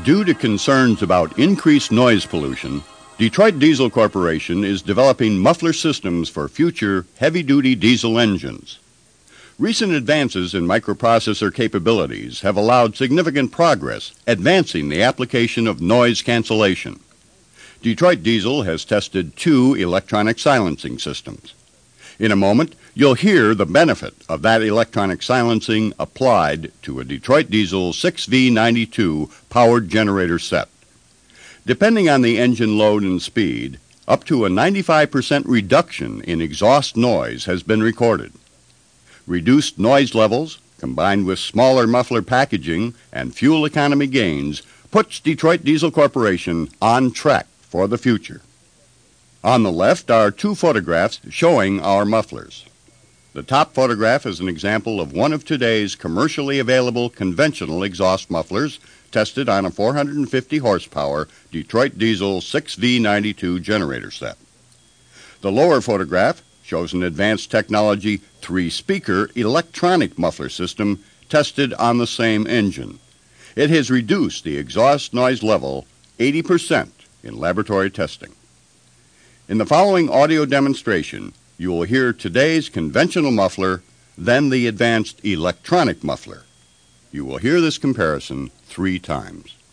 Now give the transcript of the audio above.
Due to concerns about increased noise pollution, Detroit Diesel Corporation is developing muffler systems for future heavy-duty diesel engines. Recent advances in microprocessor capabilities have allowed significant progress, advancing the application of noise cancellation. Detroit Diesel has tested 2 electronic silencing systems. In a moment, you'll hear the benefit of that electronic silencing applied to a Detroit Diesel 6V92 powered generator set. Depending on the engine load and speed, up to a 95% reduction in exhaust noise has been recorded. Reduced noise levels, combined with smaller muffler packaging and fuel economy gains, puts Detroit Diesel Corporation on track for the future. On the left are 2 photographs showing our mufflers. The top photograph is an example of one of today's commercially available conventional exhaust mufflers tested on a 450 horsepower Detroit Diesel 6V92 generator set. The lower photograph shows an advanced technology 3-speaker electronic muffler system tested on the same engine. It has reduced the exhaust noise level 80% in laboratory testing. In the following audio demonstration, you will hear today's conventional muffler, then the advanced electronic muffler. You will hear this comparison 3 times.